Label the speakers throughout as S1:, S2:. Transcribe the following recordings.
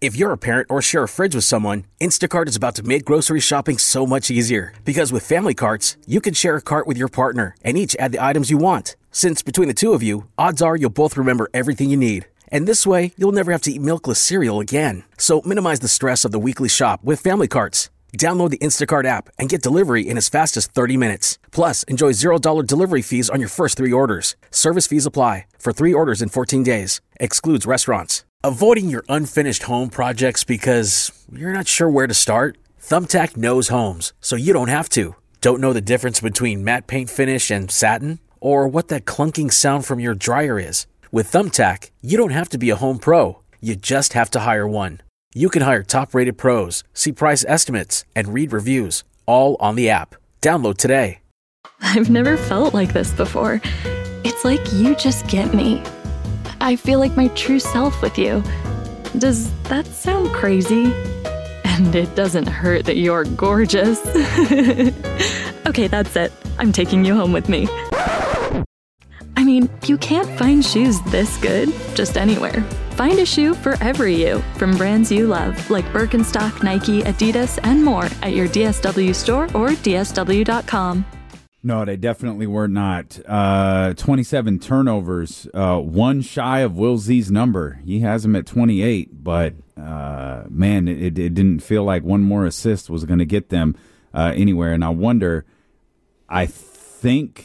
S1: If you're a parent or share a fridge with someone, Instacart is about to make grocery shopping so much easier. Because with family carts, you can share a cart with your partner and each add the items you want. Since between the two of you, odds are you'll both remember everything you need. And this way, you'll never have to eat milkless cereal again. So minimize the stress of the weekly shop with family carts. Download the Instacart app and get delivery in as fast as 30 minutes. Plus, enjoy $0 delivery fees on your first 3 orders. Service fees apply. For 3 orders in 14 days. Excludes restaurants. Avoiding your unfinished home projects because you're not sure where to start? Thumbtack knows homes, so you don't have to. Don't know the difference between matte paint finish and satin? Or what that clunking sound from your dryer is? With Thumbtack, you don't have to be a home pro. You just have to hire one. You can hire top-rated pros, see price estimates, and read reviews, all on the app. Download today.
S2: I've never felt like this before. It's like you just get me. I feel like my true self with you. Does that sound crazy? And it doesn't hurt that you're gorgeous. Okay, that's it. I'm taking you home with me. I mean, you can't find shoes this good just anywhere. Find a shoe for every you from brands you love, like Birkenstock, Nike, Adidas, and more at your DSW store or DSW.com.
S3: No, they definitely were not. 27 turnovers, one shy of Will Z's number. He has him at 28, but, man, it didn't feel like one more assist was going to get them anywhere. And I wonder, I think,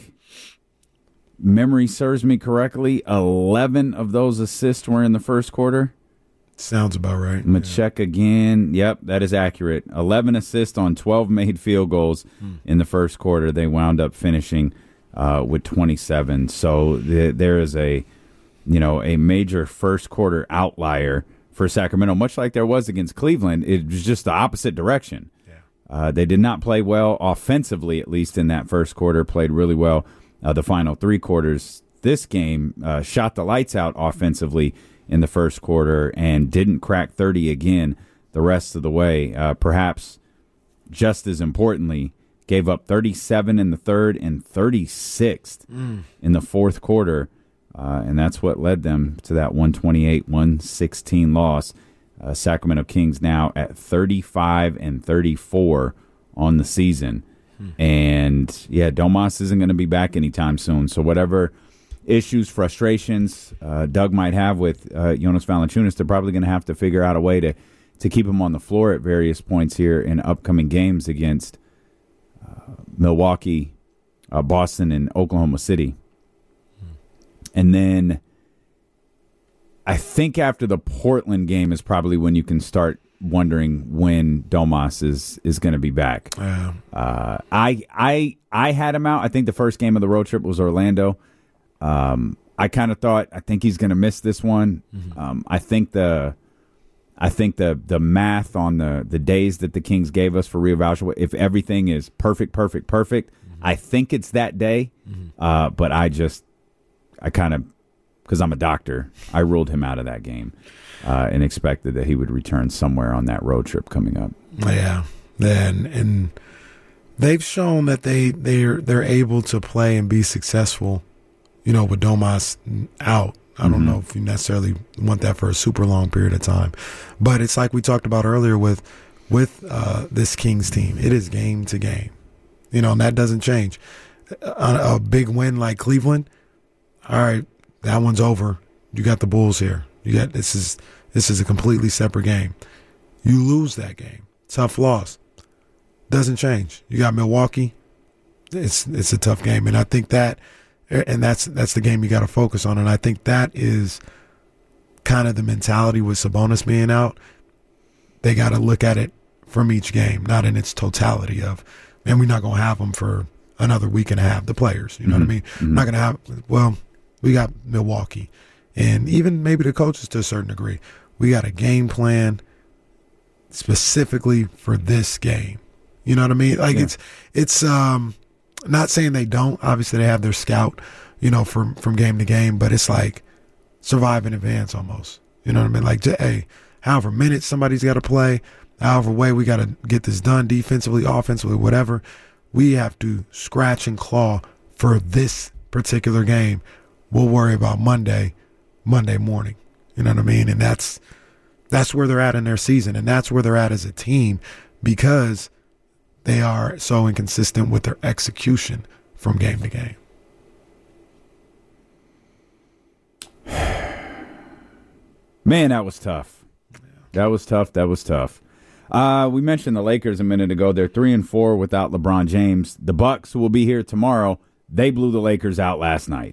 S3: memory serves me correctly, 11 of those assists were in the first quarter.
S4: Sounds about right.
S3: Check again. Yep, that is accurate. 11 assists on 12 made field goals in the first quarter. They wound up finishing with 27. So there is a major first quarter outlier for Sacramento, much like there was against Cleveland. It was just the opposite direction. Yeah. They did not play well offensively, at least in that first quarter. Played really well the final 3 quarters. This game shot the lights out offensively in the first quarter and didn't crack 30 again the rest of the way. Perhaps just as importantly, gave up 37 in the third and 36th in the fourth quarter, and that's what led them to that 128-116 loss. Sacramento Kings now at 35-34 on the season. And, yeah, Domas isn't going to be back anytime soon, so whatever issues, frustrations Doug might have with Jonas Valanciunas, they're probably going to have to figure out a way to keep him on the floor at various points here in upcoming games against Milwaukee, Boston, and Oklahoma City. And then I think after the Portland game is probably when you can start wondering when Domas is going to be back.
S4: Yeah.
S3: I had him out. I think the first game of the road trip was Orlando. I kind of thought, I think he's going to miss this one. I think the math on the days that the Kings gave us for reevaluation, if everything is perfect, I think it's that day. But I kind of, because I'm a doctor, I ruled him out of that game and expected that he would return somewhere on that road trip coming up.
S4: Yeah, and they've shown that they're able to play and be successful. With Domas out, I don't know if you necessarily want that for a super long period of time, but it's like we talked about earlier with this Kings team. It is game to game, and that doesn't change. A big win like Cleveland, all right, that one's over. You got the Bulls here. This is a completely separate game. You lose that game, tough loss, doesn't change. You got Milwaukee. It's a tough game, and I think that. And that's the game you got to focus on. And I think that is kind of the mentality with Sabonis being out. They got to look at it from each game, not in its totality of, man, we're not going to have them for another week and a half, the players. You know what I mean? Not going to have, we got Milwaukee. And even maybe the coaches to a certain degree. We got a game plan specifically for this game. You know what I mean? Like it's not saying they don't. Obviously, they have their scout, from game to game. But it's like survive in advance almost. You know what I mean? Like, hey, however minutes somebody's got to play, however way we got to get this done defensively, offensively, whatever. We have to scratch and claw for this particular game. We'll worry about Monday morning. You know what I mean? And that's that's where they're at in their season, and that's where they're at as a team because they are so inconsistent with their execution from game to game.
S3: Man, that was tough. That was tough. We mentioned the Lakers a minute ago. They're 3-4 without LeBron James. The Bucks will be here tomorrow. They blew the Lakers out last night.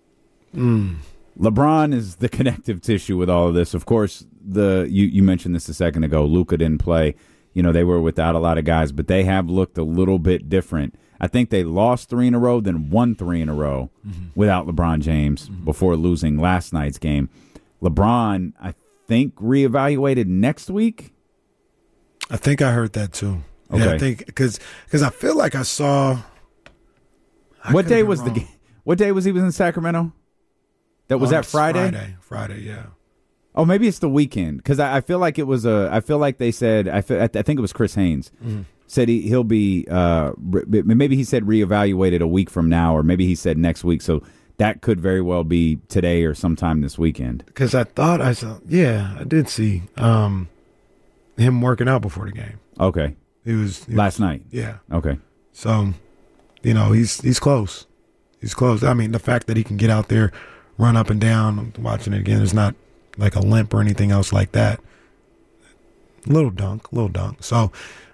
S3: LeBron is the connective tissue with all of this. Of course, you mentioned this a second ago. Luka didn't play. They were without a lot of guys, but they have looked a little bit different. I think they lost 3 in a row, then won 3 in a row without LeBron James before losing last night's game. LeBron, I think, reevaluated next week.
S4: I think I heard that too.
S3: Okay.
S4: Yeah, I think because I feel like I saw.
S3: What day was the game? What day was he in Sacramento? Was that Friday?
S4: Friday, yeah.
S3: Oh, maybe it's the weekend because I feel like it was I feel like they said I think it was Chris Haynes said he'll be maybe he said reevaluated a week from now, or maybe he said next week. So that could very well be today or sometime this weekend.
S4: Because I thought I saw, I did see him working out before the game.
S3: Okay,
S4: he was
S3: last night.
S4: Yeah.
S3: Okay.
S4: So, he's close. He's close. I mean, the fact that he can get out there, run up and down, watching it again, there's not like a limp or anything else like that. Little dunk. So,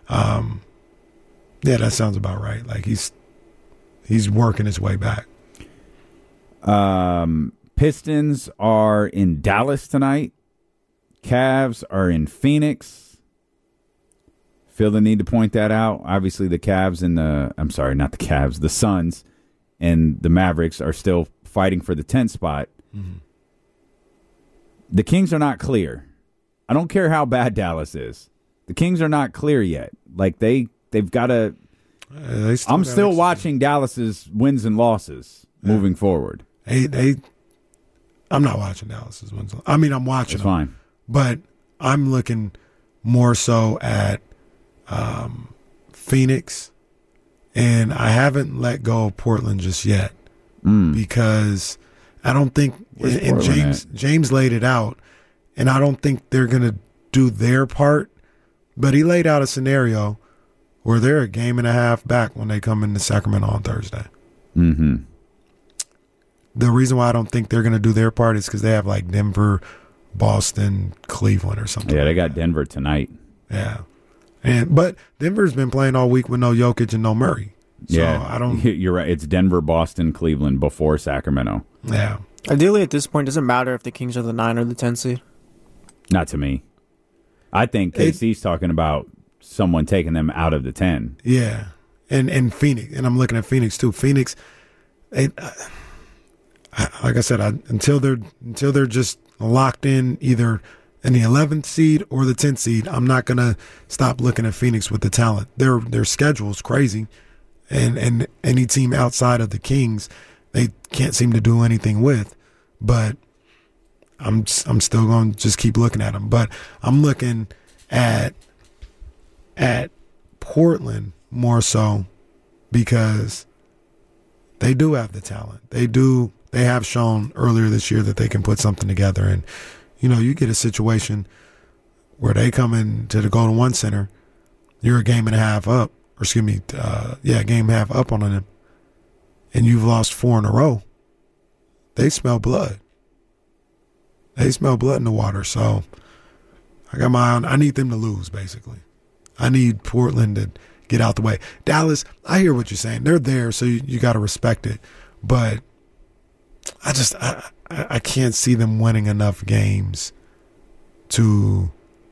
S4: that sounds about right. Like he's working his way back.
S3: Pistons are in Dallas tonight. Cavs are in Phoenix. Feel the need to point that out. Obviously, the Cavs and the Suns and the Mavericks are still fighting for the 10th spot. Mm-hmm. The Kings are not clear. I don't care how bad Dallas is. The Kings are not clear yet. Like they've got to. I'm still watching Dallas's wins and losses moving forward.
S4: I'm not watching Dallas's wins. I mean, I'm watching
S3: them, fine,
S4: but I'm looking more so at Phoenix, and I haven't let go of Portland just yet because I don't think. And James laid it out, and I don't think they're going to do their part. But he laid out a scenario where they're a game and a half back when they come into Sacramento on Thursday.
S3: Mm-hmm.
S4: The reason why I don't think they're going to do their part is because they have like Denver, Boston, Cleveland or something.
S3: Yeah, they got Denver tonight.
S4: Yeah. But Denver's been playing all week with no Jokic and no Murray. So I don't.
S3: You're right. It's Denver, Boston, Cleveland before Sacramento.
S4: Yeah.
S5: Ideally, at this point, it doesn't matter if the Kings are the 9 or the 10 seed.
S3: Not to me. I think KC's talking about someone taking them out of the 10.
S4: Yeah. And Phoenix. And I'm looking at Phoenix, too. Phoenix, like I said, until they're just locked in either in the 11th seed or the 10th seed, I'm not going to stop looking at Phoenix with the talent. Their schedule's crazy. And any team outside of the Kings, they can't seem to do anything with. But I'm still going to just keep looking at them. But I'm looking at Portland more so because they do have the talent. They have shown earlier this year that they can put something together. And, you get a situation where they come into the Golden One Center, you're a game and a half up, game and a half up on them, and you've lost 4 in a row. They smell blood. They smell blood in the water. So I got my eye on. I need them to lose, basically. I need Portland to get out the way. Dallas, I hear what you're saying. They're there, so you got to respect it. But I can't see them winning enough games to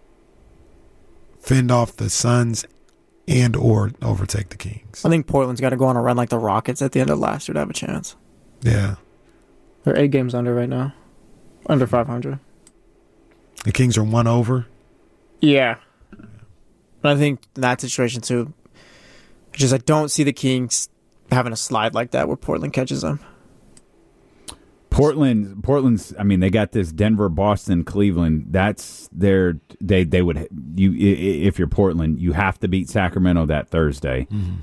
S4: fend off the Suns and or overtake the Kings.
S5: I think Portland's got to go on a run like the Rockets at the end of last year to have a chance.
S4: Yeah.
S5: They're 8 games under right now. Under 500.
S4: The Kings are 1 over?
S5: Yeah. But I think in that situation, too, I don't see the Kings having a slide like that where Portland catches them.
S3: Portland's. I mean, they got this Denver, Boston, Cleveland. That's their. They would. If you're Portland, you have to beat Sacramento that Thursday.
S4: Mm-hmm.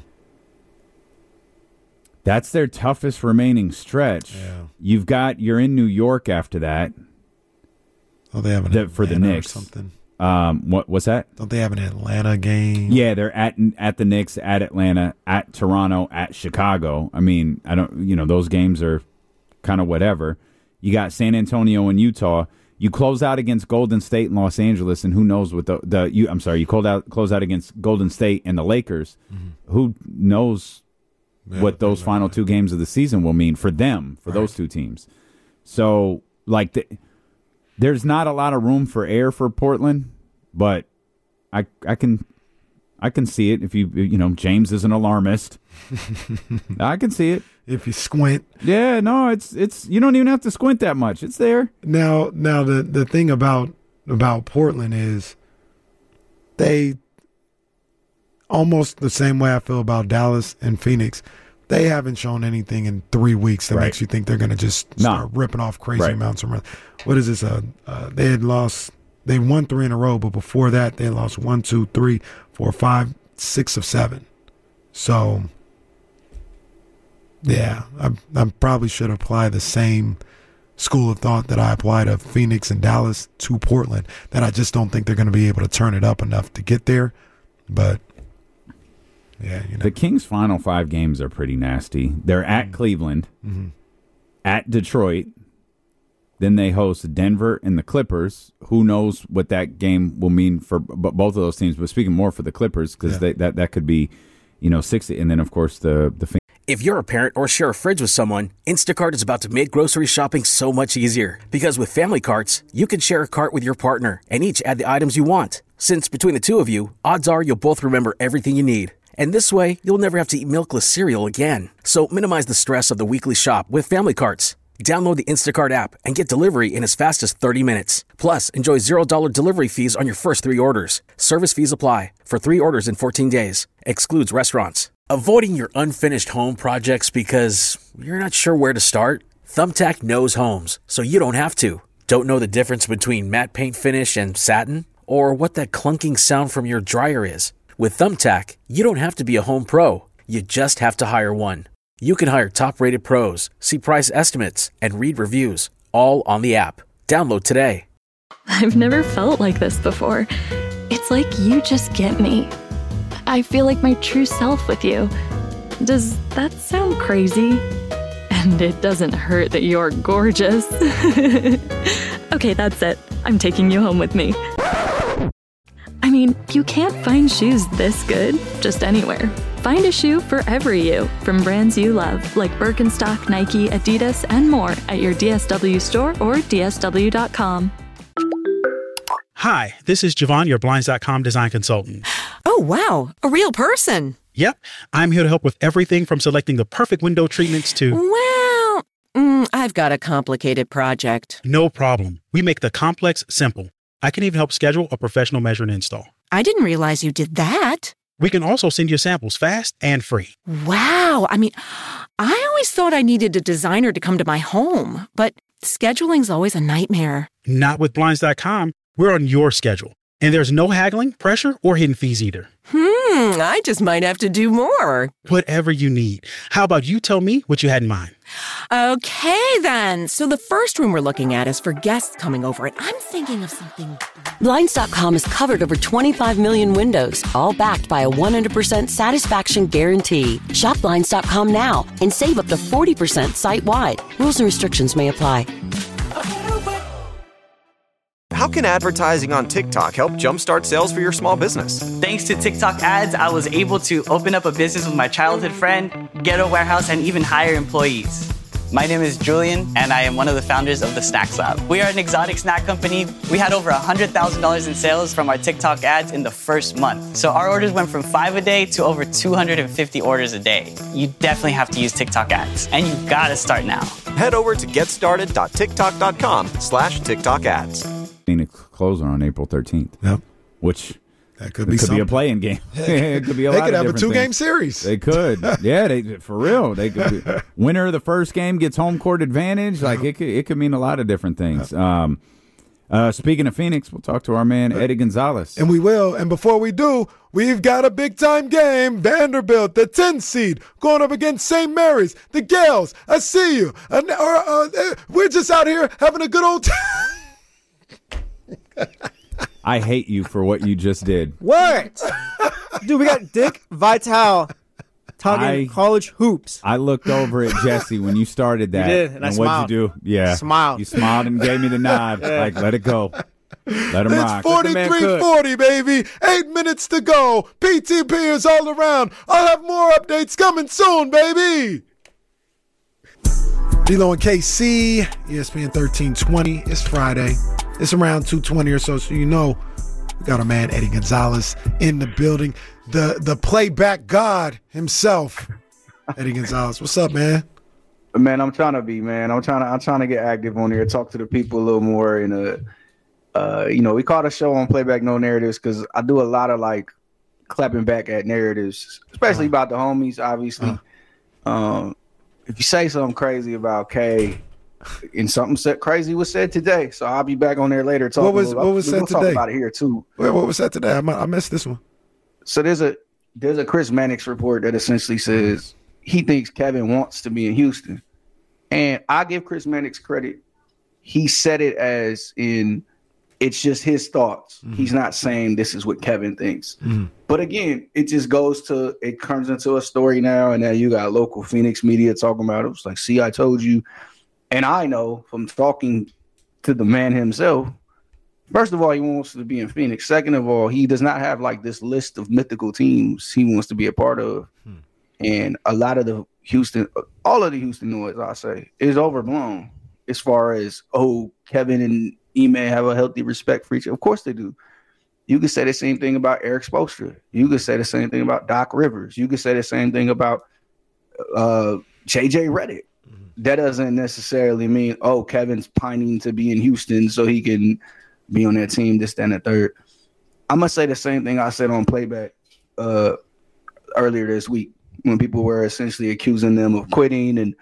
S3: That's their toughest remaining stretch.
S4: Yeah.
S3: You're in New York after that.
S4: Oh, they have an
S3: for the
S4: Atlanta or
S3: Knicks.
S4: something.
S3: What's that?
S4: Don't they have an Atlanta game?
S3: Yeah, they're at the Knicks, at Atlanta, at Toronto, at Chicago. I mean, I don't. Those games are kind of whatever. You got San Antonio and Utah. You close out against Golden State and Los Angeles, and who knows what you close out against Golden State and the Lakers. Mm-hmm. Who knows what those final two games of the season will mean for them, for those two teams. So, there's not a lot of room for error for Portland, but I can see it if James is an alarmist. I can see it.
S4: If you squint.
S3: Yeah, no, it's you don't even have to squint that much. It's there.
S4: Now the thing about Portland is they, almost the same way I feel about Dallas and Phoenix, they haven't shown anything in 3 weeks that makes you think they're going to just start ripping off crazy amounts of runs. What is this? They won 3 in a row, but before that they lost 1, 2, 3, 4, 5, 6 of 7. So yeah, I probably should apply the same school of thought that I apply to Phoenix and Dallas to Portland, that I just don't think they're going to be able to turn it up enough to get there. But yeah,
S3: the Kings' final 5 games are pretty nasty. They're at Cleveland, at Detroit, then they host Denver and the Clippers. Who knows what that game will mean for both of those teams? But speaking more for the Clippers, because that could be 60, and then of course the.
S1: If you're a parent or share a fridge with someone, Instacart is about to make grocery shopping so much easier. Because with family carts, you can share a cart with your partner and each add the items you want. Since between the two of you, odds are you'll both remember everything you need. And this way, you'll never have to eat milkless cereal again. So minimize the stress of the weekly shop with family carts. Download the Instacart app and get delivery in as fast as 30 minutes. Plus, enjoy $0 delivery fees on your first 3 orders. Service fees apply for 3 orders in 14 days. Excludes restaurants. Avoiding your unfinished home projects because you're not sure where to start? Thumbtack knows homes, so you don't have to. Don't know the difference between matte paint finish and satin? Or what that clunking sound from your dryer is? With Thumbtack, you don't have to be a home pro. You just have to hire one. You can hire top-rated pros, see price estimates, and read reviews, all on the app. Download today.
S2: I've never felt like this before. It's like you just get me. I feel like my true self with you. Does that sound crazy? And it doesn't hurt that you're gorgeous. Okay, that's it. I'm taking you home with me. I mean, you can't find shoes this good just anywhere. Find a shoe for every you from brands you love, like Birkenstock, Nike, Adidas, and more at your DSW store or DSW.com.
S6: Hi, this is Javon, your Blinds.com design consultant.
S7: Oh, wow. A real person.
S6: Yep. I'm here to help with everything from selecting the perfect window treatments to...
S7: Well, I've got a complicated project.
S6: No problem. We make the complex simple. I can even help schedule a professional measure and install.
S7: I didn't realize you did that.
S6: We can also send you samples fast and free.
S7: Wow. I mean, I always thought I needed a designer to come to my home, but scheduling's always a nightmare.
S6: Not with Blinds.com. We're on your schedule. And there's no haggling, pressure, or hidden fees either.
S7: I just might have to do more.
S6: Whatever you need. How about you tell me what you had in mind?
S7: Okay, then. So the first room we're looking at is for guests coming over, and I'm thinking of something...
S8: Blinds.com has covered over 25 million windows, all backed by a 100% satisfaction guarantee. Shop Blinds.com now and save up to 40% site-wide. Rules and restrictions may apply.
S9: How can advertising on TikTok help jumpstart sales for your small business?
S10: Thanks to TikTok ads, I was able to open up a business with my childhood friend, get a warehouse, and even hire employees. My name is Julian, and I am one of the founders of the Snacks Lab. We are an exotic snack company. We had over $100,000 in sales from our TikTok ads in the first month. So our orders went from 5 a day to over 250 orders a day. You definitely have to use TikTok ads, and you gotta start now.
S9: Head over to getstarted.tiktok.com/TikTok ads.
S3: Phoenix closer on April 13th.
S4: Yep.
S3: Which
S4: that could be
S3: a playing game. It could be a lot of different things. They could have a 2-game
S4: series.
S3: They could. Yeah, for real. They could be, winner of the first game gets home court advantage. Like it could mean a lot of different things. Speaking of Phoenix, we'll talk to our man Eddie Gonzalez.
S4: And we will. And before we do, we've got a big-time game. Vanderbilt, the 10th seed, going up against St. Mary's. The Gales, I see you. We're just out here having a good old time.
S3: I hate you for what you just did.
S5: What? Dude, we got Dick Vitale talking college hoops.
S3: I looked over at Jesse when you started that.
S5: You did, and I smiled.
S3: what'd you do? Yeah.
S5: Smiled.
S3: You smiled and gave me the nod. Like, let it go. Let him rock.
S4: It's 43-40, baby. 8 minutes to go. PTP is all around. I'll have more updates coming soon, baby. D-Lo and KC, ESPN 1320. It's Friday. It's around 2:20 or so, so you know we got our man Eddie Gonzalez in the building. The playback god himself, Eddie Gonzalez. What's up, man?
S11: Man, I'm trying to be, man. I'm trying to get active on here, talk to the people a little more. And we call the show on Playback No Narratives because I do a lot of like clapping back at narratives, especially about the homies. Obviously, if you say something crazy about K, and something crazy was said today, so I'll be back on there later.
S4: What was said today?
S11: Talk about it here too.
S4: What was said today? I missed this one.
S11: So there's a Chris Mannix report that essentially says he thinks Kevin wants to be in Houston, and I give Chris Mannix credit. He said it as in it's just his thoughts. Mm-hmm. He's not saying this is what Kevin thinks. Mm-hmm. But again, it comes into a story now, and now you got local Phoenix media talking about it. It's like, see, I told you. And I know from talking to the man himself, first of all, he wants to be in Phoenix. Second of all, he does not have like this list of mythical teams he wants to be a part of. And a lot of all of the Houston noise, I say, is overblown as far as, Kevin and Ime have a healthy respect for each other. Of course they do. You could say the same thing about Eric Spoelstra. You could say the same thing about Doc Rivers. You could say the same thing about JJ Redick. That doesn't necessarily mean, Kevin's pining to be in Houston so he can be on that team, this, that, and the third. I'm going to say the same thing I said on Playback earlier this week when people were essentially accusing them of quitting and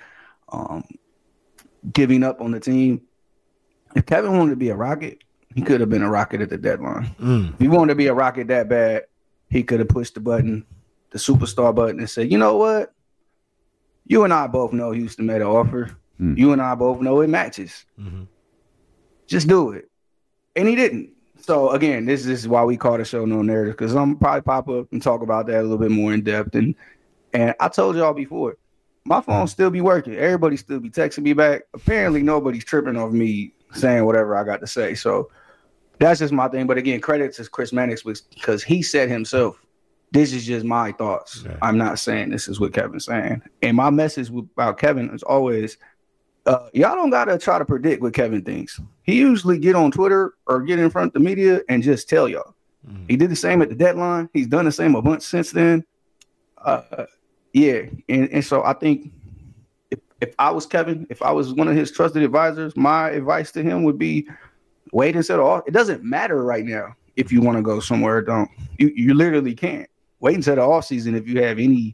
S11: giving up on the team. If Kevin wanted to be a Rocket, he could have been a Rocket at the deadline. If he wanted to be a Rocket that bad, he could have pushed the button, the superstar button, and said, you know what? You and I both know Houston made an offer. You and I both know it matches. Mm-hmm. Just do it. And he didn't. So, again, this is why we call the show No Narrative, because I'm probably pop up and talk about that a little bit more in depth. And I told y'all before, my phone still be working. Everybody still be texting me back. Apparently, nobody's tripping off me saying whatever I got to say. So, that's just my thing. But, again, credit to Chris Mannix because he said himself, this is just my thoughts. Yeah. I'm not saying this is what Kevin's saying. And my message about Kevin is always, y'all don't got to try to predict what Kevin thinks. He usually get on Twitter or get in front of the media and just tell y'all. Mm-hmm. He did the same at the deadline. He's done the same a bunch since then. And so I think if I was Kevin, if I was one of his trusted advisors, my advice to him would be wait and settle off. It doesn't matter right now if you want to go somewhere. Don't. You literally can't. Wait until the offseason if you have any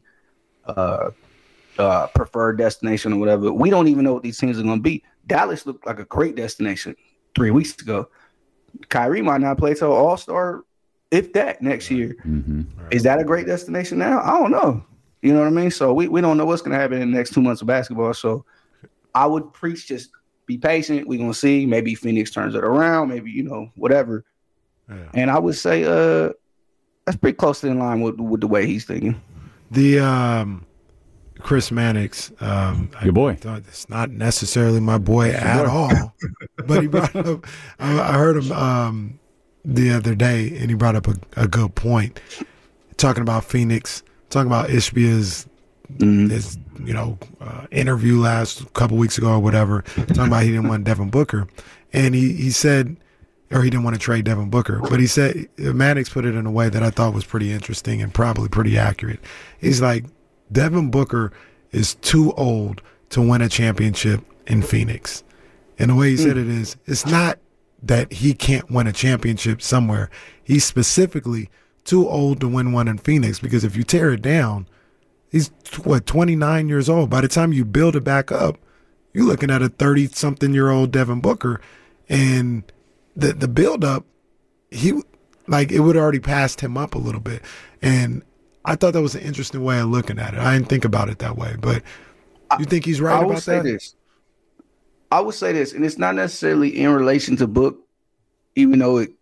S11: preferred destination or whatever. We don't even know what these teams are going to be. Dallas looked like a great destination 3 weeks ago. Kyrie might not play till All-Star, if that, next year. Mm-hmm. Is that a great destination now? I don't know. You know what I mean? So we don't know what's going to happen in the next 2 months of basketball. So I would preach just be patient. We're going to see. Maybe Phoenix turns it around. Maybe, whatever. Yeah. And I would say that's pretty close in line with the way he's thinking.
S4: The Chris Mannix,
S3: your boy.
S4: It's not necessarily my boy at all, but he brought up. I heard him the other day, and he brought up a good point, talking about Phoenix, talking about Ishbia's his interview last couple weeks ago or whatever, talking about he didn't want Devin Booker, and he said. Or he didn't want to trade Devin Booker. But he said, Mannix put it in a way that I thought was pretty interesting and probably pretty accurate. He's like, Devin Booker is too old to win a championship in Phoenix. And the way he said it is, it's not that he can't win a championship somewhere. He's specifically too old to win one in Phoenix because if you tear it down, he's, 29 years old. By the time you build it back up, you're looking at a 30-something-year-old Devin Booker. And the build-up, it would already passed him up a little bit. And I thought that was an interesting way of looking at it. I didn't think about it that way. But you think he's right about that?
S11: I would say this, and it's not necessarily in relation to Book, even though it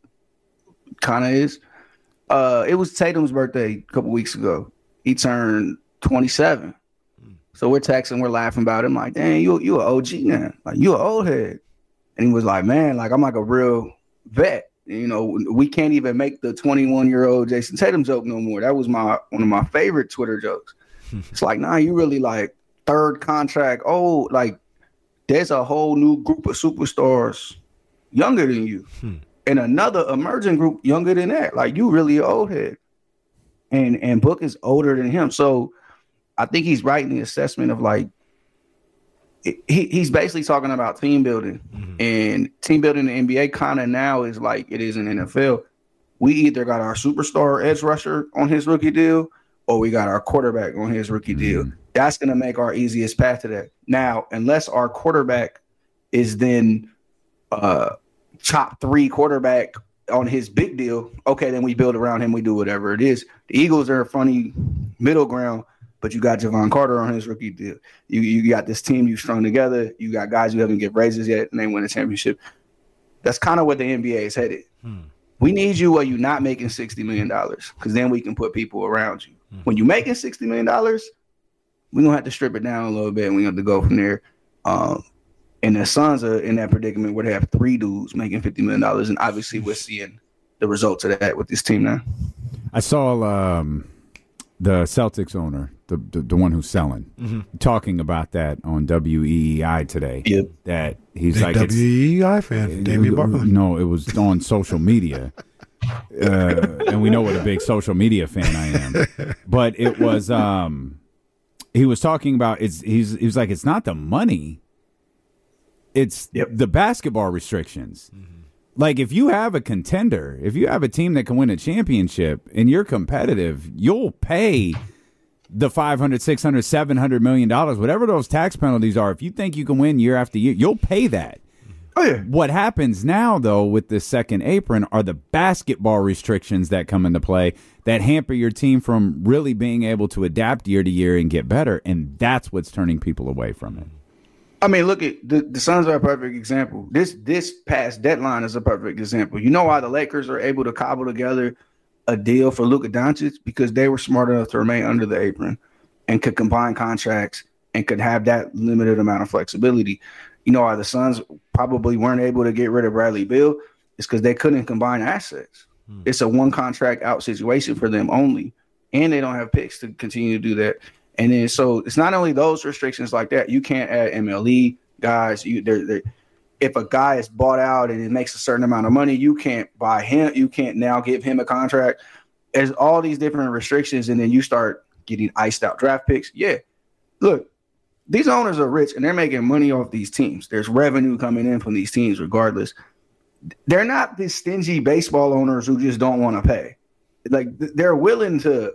S11: kind of is. It was Tatum's birthday a couple weeks ago. He turned 27. So we're texting, we're laughing about him. Like, dang, you an OG now. Like, you an old head. And he was like, man, like, I'm like a real vet. You know, we can't even make the 21-year-old Jason Tatum joke no more. That was one of my favorite Twitter jokes. It's like, nah, you really like third contract. Oh, like, there's a whole new group of superstars younger than you. And another emerging group younger than that. Like, you really an old head. And Book is older than him. So I think he's right in the assessment of like, he's basically talking about team building. And team building in the NBA kind of now is like it is in NFL. We either got our superstar edge rusher on his rookie deal or we got our quarterback on his rookie deal. That's going to make our easiest path to that. Now, unless our quarterback is then top 3 quarterback on his big deal, okay, then we build around him. We do whatever it is. The Eagles are a funny middle ground, but you got Javon Carter on his rookie deal. You got this team you strung together. You got guys who haven't get raises yet, and they win a championship. That's kind of what the NBA is headed. We need you while you're not making $60 million, because then we can put people around you. When you're making $60 million, we're going to have to strip it down a little bit, and we have to go from there. And the Suns are in that predicament where they have 3 dudes making $50 million, and obviously we're seeing the results of that with this team now.
S3: I saw the Celtics owner, the one who's selling, talking about that on WEEI today.
S11: Yep.
S3: That he's
S4: Big
S3: like
S4: WEEI fan, Damian Bartman.
S3: No, it was on social media. And we know what a big social media fan I am. But it was he was talking about he was like, it's not the money. It's the basketball restrictions. Like, if you have a contender, if you have a team that can win a championship and you're competitive, you'll pay the $500, $600, $700 million, whatever those tax penalties are. If you think you can win year after year, you'll pay that.
S11: Oh, yeah.
S3: What happens now, though, with the second apron are the basketball restrictions that come into play that hamper your team from really being able to adapt year to year and get better. And that's what's turning people away from it.
S11: I mean, look at the Suns are a perfect example. This past deadline is a perfect example. You know why the Lakers are able to cobble together a deal for Luka Doncic? Because they were smart enough to remain under the apron and could combine contracts and could have that limited amount of flexibility. You know why the Suns probably weren't able to get rid of Bradley Beal? It's because they couldn't combine assets. It's a one contract out situation for them only, and they don't have picks to continue to do that. And then, so it's not only those restrictions like that. You can't add MLE guys. If a guy is bought out and it makes a certain amount of money, you can't buy him. You can't now give him a contract. There's all these different restrictions, and then you start getting iced out draft picks. Yeah, look, these owners are rich, and they're making money off these teams. There's revenue coming in from these teams regardless. They're not the stingy baseball owners who just don't want to pay. Like, they're willing to.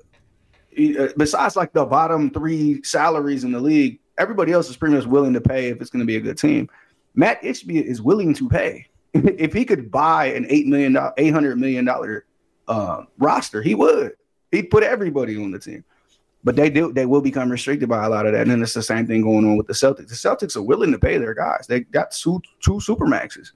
S11: Besides like the bottom 3 salaries in the league, everybody else is pretty much willing to pay if it's going to be a good team. Matt Ishbia is willing to pay. If he could buy an $800 million roster, he would. He'd put everybody on the team. But they will become restricted by a lot of that. And then it's the same thing going on with the Celtics. The Celtics are willing to pay their guys. They got two supermaxes.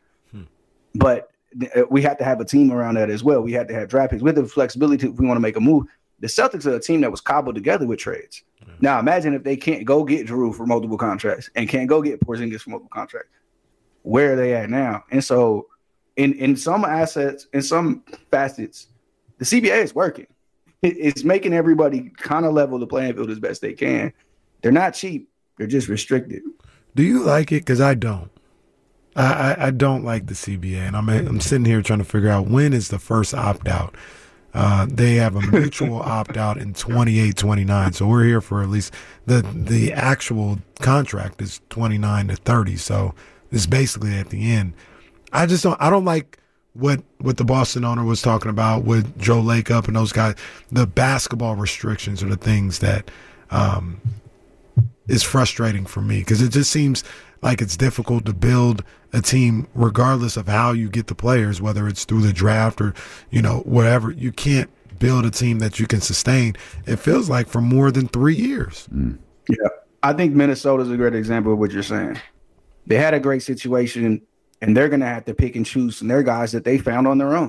S11: But we have to have a team around that as well. We have to have draft picks with the flexibility if we want to make a move. The Celtics are a team that was cobbled together with trades. Now, imagine if they can't go get Drew for multiple contracts and can't go get Porzingis for multiple contracts. Where are they at now? And so in some assets, in some facets, the CBA is working. It's making everybody kind of level the playing field as best they can. They're not cheap. They're just restricted.
S4: Do you like it? Because I don't. I don't like the CBA. And I'm sitting here trying to figure out when is the first opt-out. They have a mutual opt-out in 28-29. So we're here for at least the actual contract is 29 to 30. So it's basically at the end. I don't like what the Boston owner was talking about with Joe Lacob and those guys. The basketball restrictions are the things that is frustrating for me, because it just seems like it's difficult to build a team regardless of how you get the players, whether it's through the draft or, wherever. You can't build a team that you can sustain, it feels like, for more than 3 years.
S11: Yeah. I think Minnesota's a great example of what you're saying. They had a great situation, and they're going to have to pick and choose from their guys that they found on their own.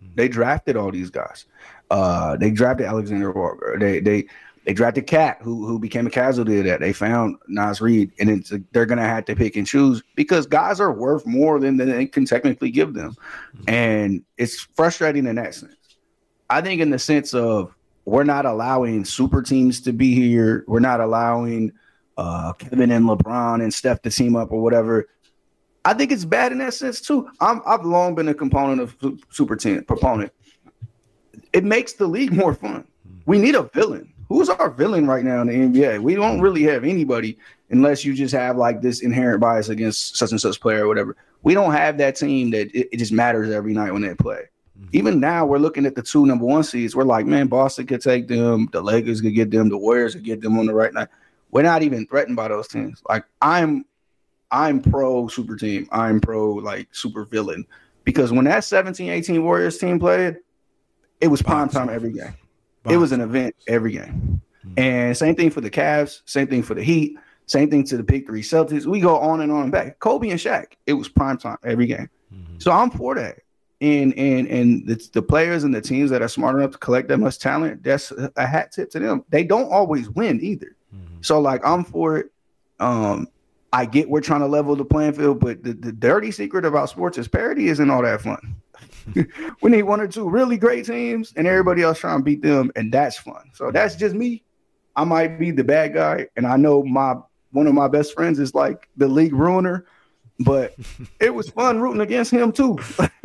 S11: They drafted all these guys. They drafted Alexander Walker. They drafted Cat, who became a casualty of that. They found Naz Reid, and they're going to have to pick and choose because guys are worth more than they can technically give them. And it's frustrating in that sense. I think in the sense of we're not allowing super teams to be here. We're not allowing Kevin and LeBron and Steph to team up or whatever. I think it's bad in that sense too. I've long been a component of super team proponent. It makes the league more fun. We need a villain. Who's our villain right now in the NBA? We don't really have anybody unless you just have like this inherent bias against such and such player or whatever. We don't have that team that it just matters every night when they play. Even now, we're looking at the 2 number 1 seeds. We're like, man, Boston could take them. The Lakers could get them. The Warriors could get them on the right night. We're not even threatened by those teams. Like I'm pro super team. I'm pro like super villain because when that 17-18 Warriors team played, it was prime time every game. It was an event every game. And same thing for the Cavs, same thing for the Heat, same thing to the Big 3 Celtics. We go on and on and back. Kobe and Shaq, it was prime time every game. So I'm for that. And the players and the teams that are smart enough to collect that much talent, that's a hat tip to them. They don't always win either. So like I'm for it. I get we're trying to level the playing field, but the dirty secret about sports is parity isn't all that fun. We need 1 or 2 really great teams and everybody else trying to beat them, and that's fun. So that's just me. I might be the bad guy, and I know one of my best friends is like the league ruiner, but it was fun rooting against him too.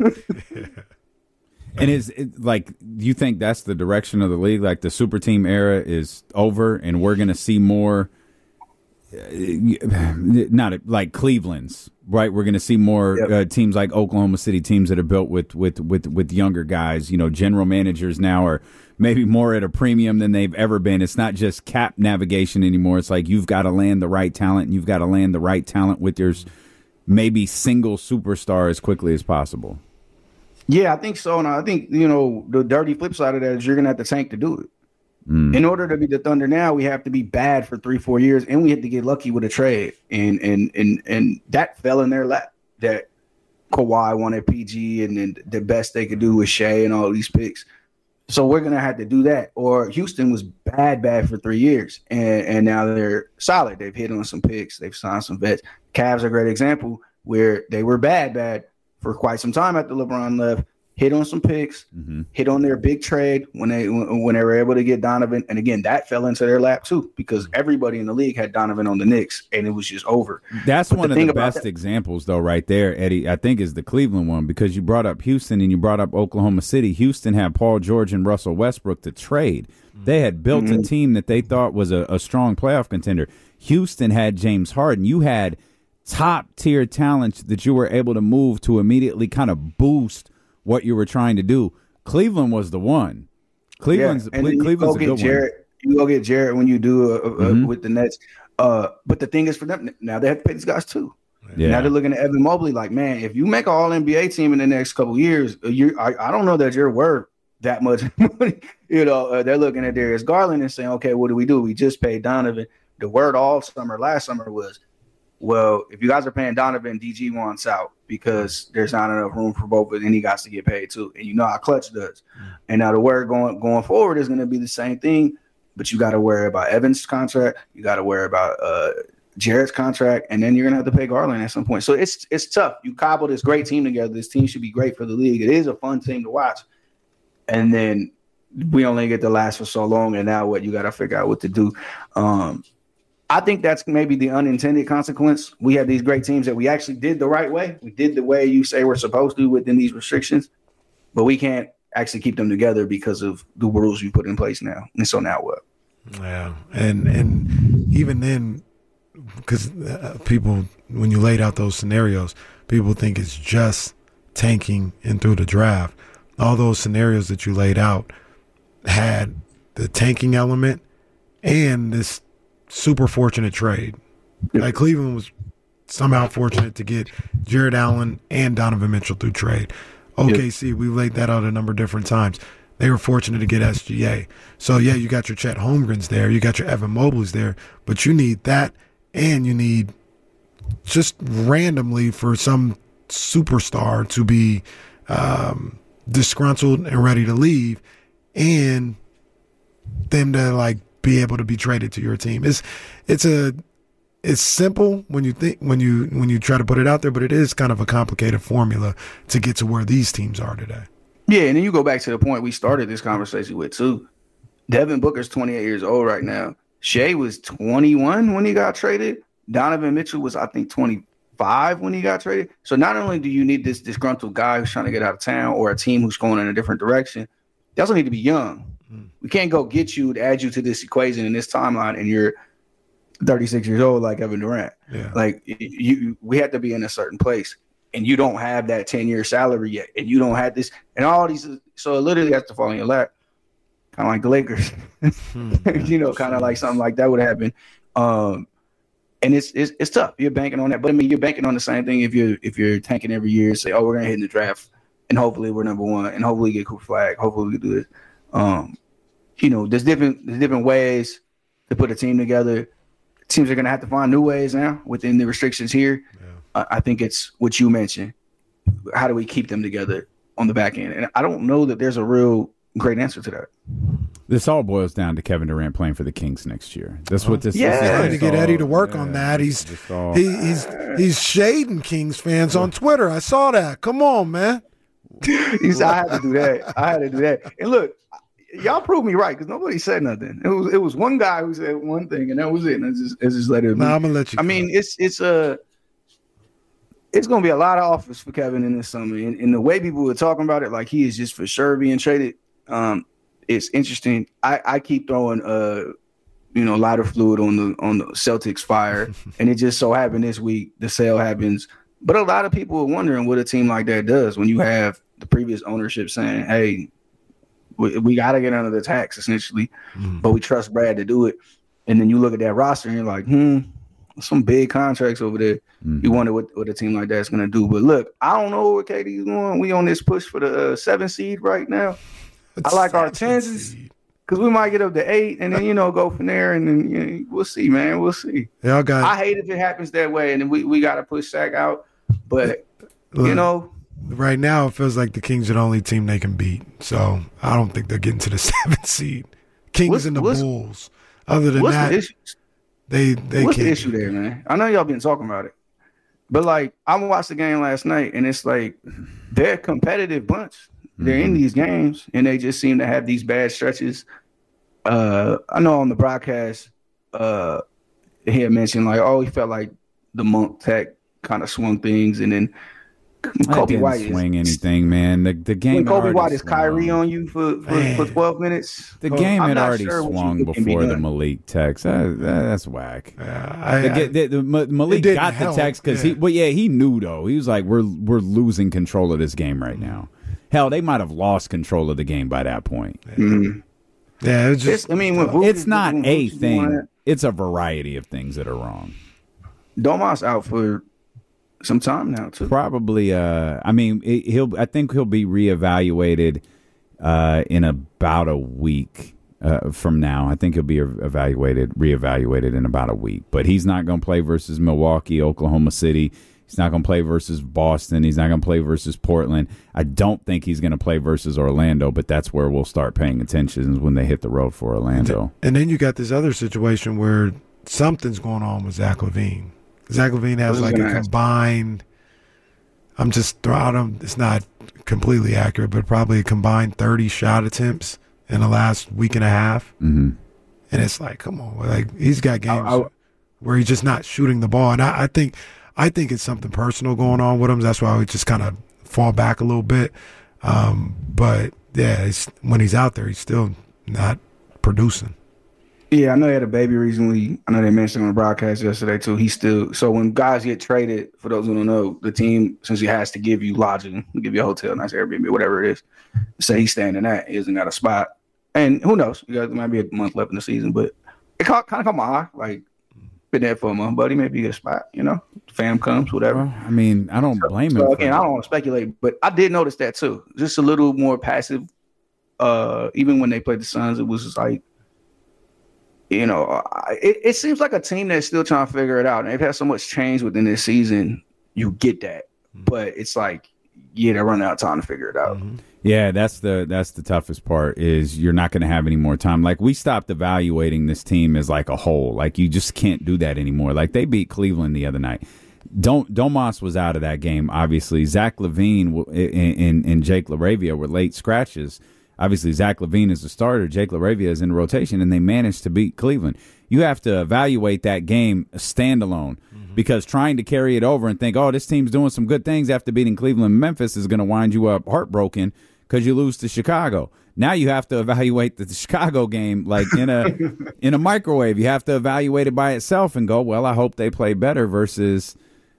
S3: And is it like you think that's the direction of the league? Like the super team era is over, and we're going to see more. Not like Cleveland's, right? We're going to see more teams like Oklahoma City, teams that are built with younger guys. You know, general managers now are maybe more at a premium than they've ever been. It's not just cap navigation anymore. It's like you've got to land the right talent, and you've got to land the right talent with your maybe single superstar as quickly as possible.
S11: Yeah, I think so. And I think, you know, the dirty flip side of that is you're going to have to tank to do it. In order to be the Thunder now, we have to be bad for 3-4 years, and we have to get lucky with a trade. And that fell in their lap. That Kawhi wanted PG, and then the best they could do was Shea and all these picks. So we're gonna have to do that. Or Houston was bad for 3 years, and now they're solid. They've hit on some picks. They've signed some vets. Cavs are a great example where they were bad for quite some time after LeBron left. Hit on some picks, hit on their big trade when they were able to get Donovan. And again, that fell into their lap too, because everybody in the league had Donovan on the Knicks, and it was just over.
S3: That's one of the best examples, though, right there, Eddie, I think is the Cleveland one, because you brought up Houston and you brought up Oklahoma City. Houston had Paul George and Russell Westbrook to trade. They had built a team that they thought was a strong playoff contender. Houston had James Harden. You had top-tier talent that you were able to move to immediately kind of boost what you were trying to do. Cleveland was the one. Cleveland's a good one.
S11: You go get Jarrett when you do with the Nets. But the thing is for them, now they have to pay these guys too. Yeah. Now they're looking at Evan Mobley like, man, if you make an All-NBA team in the next couple of years, I don't know that you're worth that much money. You know, they're looking at Darius Garland and saying, okay, what do? We just paid Donovan. The word last summer was, well, if you guys are paying Donovan, DG wants out because there's not enough room for both, and he got to get paid too. And you know how Clutch does. And now the word going forward is going to be the same thing, but you got to worry about Evans' contract. You got to worry about Jarrett's contract, and then you're going to have to pay Garland at some point. So it's tough. You cobble this great team together. This team should be great for the league. It is a fun team to watch. And then we only get to last for so long, and now you got to figure out what to do. I think that's maybe the unintended consequence. We have these great teams that we actually did the right way. We did the way you say we're supposed to within these restrictions, but we can't actually keep them together because of the rules you put in place now. And so now what?
S4: Yeah, and even then, because people, when you laid out those scenarios, people think it's just tanking and through the draft. All those scenarios that you laid out had the tanking element and this super fortunate trade. Like Cleveland was somehow fortunate to get Jared Allen and Donovan Mitchell through trade. OKC, we laid that out a number of different times. They were fortunate to get SGA. So, yeah, you got your Chet Holmgrens there. You got your Evan Mobley's there. But you need that, and you need just randomly for some superstar to be disgruntled and ready to leave, and them to like be able to be traded to your team. It's simple when you try to put it out there, but it is kind of a complicated formula to get to where these teams are today.
S11: Yeah, and then you go back to the point we started this conversation with too. Devin Booker's 28 years old right now. Shea was 21 when he got traded. Donovan Mitchell was, I think, 25 when he got traded. So not only do you need this disgruntled guy who's trying to get out of town or a team who's going in a different direction, they also need to be young. We can't go get you to add you to this equation in this timeline and you're 36 years old like Kevin Durant.
S4: Yeah.
S11: Like we have to be in a certain place, and you don't have that 10-year salary yet, and you don't have this and all these. So it literally has to fall in your lap, kind of like the Lakers. Kind of like something like that would happen. And it's tough. You're banking on that, but I mean, you're banking on the same thing if you're tanking every year. Say, oh, we're gonna hit in the draft, and hopefully we're number one, and hopefully get Cooper Flag. Hopefully we do this. There's different ways to put a team together. Teams are going to have to find new ways now within the restrictions here. Yeah. I think it's what you mentioned. How do we keep them together on the back end? And I don't know that there's a real great answer to that.
S3: This all boils down to Kevin Durant playing for the Kings next year. That's what this is.
S4: Trying to get Eddie to work on that. He's shading Kings fans on Twitter. I saw that. Come on, man.
S11: I had to do that. And look, y'all proved me right because nobody said nothing. It was one guy who said one thing, and that was it. And it's just let it be.
S4: Nah, I'm gonna let you.
S11: I mean, it's gonna be a lot of offers for Kevin in this summer, and the way people were talking about it, like he is just for sure being traded. It's interesting. I keep throwing lighter fluid on the Celtics fire, and it just so happened this week the sale happens. But a lot of people are wondering what a team like that does when you have the previous ownership saying, "Hey, we got to get under the tax, essentially, but we trust Brad to do it." And then you look at that roster and you're like, some big contracts over there. You wonder what a team like that's going to do. But look, I don't know where KD's going. We on this push for the 7 seed right now. I like our chances because we might get up to 8 and then, go from there. And then we'll see, man. We'll see.
S4: Yeah,
S11: I hate if it happens that way and then we got to push Shaq out. But,
S4: right now, it feels like the Kings are the only team they can beat. So I don't think they're getting to the 7th seed. Kings and the Bulls. Other than that, they
S11: what's
S4: can't.
S11: The issue there, man? I know y'all been talking about it, but like I watched the game last night, and it's like they're a competitive bunch. They're in these games, and they just seem to have these bad stretches. I know on the broadcast, he had mentioned like, oh, he felt like the Monk Tech kind of swung things, and then Kobe White
S3: swing anything, man. The game.
S11: When Kobe White is Kyrie on you for 12 minutes.
S3: The game had already swung before the Malik text. That's whack. Malik got the text because he knew though. He was like, we're losing control of this game right now. Hell, they might have lost control of the game by that point.
S4: Yeah, it's just.
S3: It's not a thing. It's a variety of things that are wrong.
S11: Domas out for some time now too.
S3: Probably. I think he'll be reevaluated in about a week from now. I think he'll be reevaluated in about a week. But he's not going to play versus Milwaukee, Oklahoma City. He's not going to play versus Boston. He's not going to play versus Portland. I don't think he's going to play versus Orlando, but that's where we'll start paying attention when they hit the road for Orlando.
S4: And then you got this other situation where something's going on with Zach LaVine. Zach LaVine has like a combined, I'm just throwing him, it's not completely accurate, but probably a combined 30 shot attempts in the last week and a half.
S3: Mm-hmm.
S4: And it's like, come on, like he's got games where he's just not shooting the ball. And I think it's something personal going on with him. That's why we just kind of fall back a little bit. But yeah, when he's out there, he's still not producing.
S11: Yeah, I know he had a baby recently. I know they mentioned on the broadcast yesterday too. So when guys get traded, for those who don't know, the team essentially has to give you lodging, give you a hotel, nice Airbnb, whatever it is. Say he's staying in that, isn't that a spot? And who knows? There might be a month left in the season, but it kind of caught my eye. Like, been there for a month, buddy. Maybe a spot, Fam comes, whatever.
S3: Well, I mean, I don't blame him.
S11: So again, I don't want to speculate, but I did notice that too. Just a little more passive. Even when they played the Suns, it was just like, it seems like a team that's still trying to figure it out. And they've had so much change within this season. You get that, but it's like, they're running out of time to figure it out.
S4: Mm-hmm.
S3: Yeah, that's the toughest part is you're not going to have any more time. Like, we stopped evaluating this team as like a whole. Like, you just can't do that anymore. Like, they beat Cleveland the other night. Domas was out of that game, obviously. Zach LaVine and Jake LaRavia were late scratches. Obviously, Zach LaVine is the starter. Jake LaRavia is in rotation, and they managed to beat Cleveland. You have to evaluate that game standalone because trying to carry it over and think, oh, this team's doing some good things after beating Cleveland and Memphis is going to wind you up heartbroken because you lose to Chicago. Now you have to evaluate the Chicago game like in a microwave. You have to evaluate it by itself and go, well, I hope they play better versus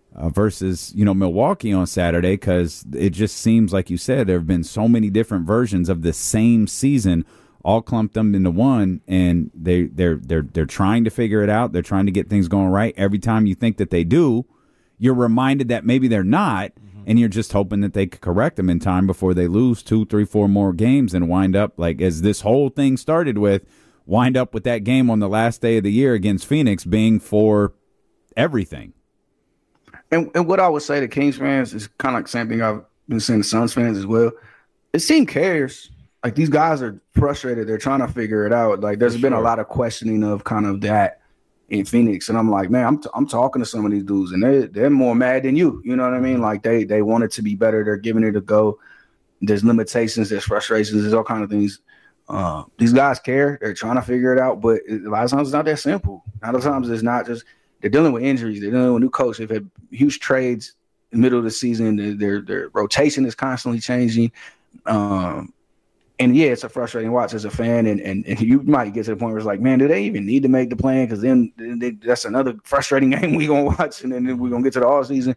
S3: Milwaukee on Saturday, because it just seems like you said there have been so many different versions of the same season all clumped them into one, and they're trying to figure it out. They're trying to get things going right. Every time you think that they do, you're reminded that maybe they're not, and you're just hoping that they could correct them in time before they lose 2, 3, 4 more games and wind up, like as this whole thing started with, wind up with that game on the last day of the year against Phoenix being for everything.
S11: And what I would say to Kings fans is kind of like the same thing I've been saying to Suns fans as well. This team cares. Like, these guys are frustrated. They're trying to figure it out. Like, there's been a lot of questioning of kind of that in Phoenix. And I'm like, man, I'm talking to some of these dudes, and they're more mad than you. You know what I mean? Like, they want it to be better. They're giving it a go. There's limitations. There's frustrations. There's all kind of things. These guys care. They're trying to figure it out. But a lot of times it's not that simple. A lot of times it's not just – they're dealing with injuries. They're dealing with a new coach. They've had huge trades in the middle of the season. Their rotation is constantly changing. And yeah, it's a frustrating watch as a fan, and you might get to the point where it's like, man, do they even need to make the plan? Because then that's another frustrating game we're going to watch, and then we're going to get to the all season.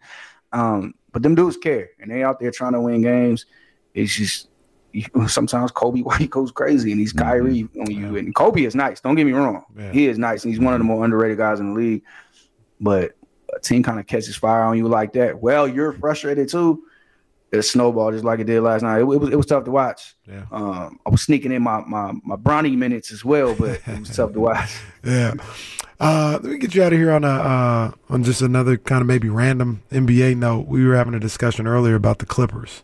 S11: But them dudes care, and they out there trying to win games. It's just sometimes Kobe White goes crazy, and he's Kyrie on you. And Kobe is nice. Don't get me wrong. Yeah. He is nice, and he's one of the more underrated guys in the league. But a team kind of catches fire on you like that. Well, you're frustrated too. It snowballed just like it did last night. It was tough to watch. Yeah. I was sneaking in my Bronny minutes as well, but it was tough to watch.
S4: Yeah. Let me get you out of here on just another kind of maybe random NBA note. We were having a discussion earlier about the Clippers,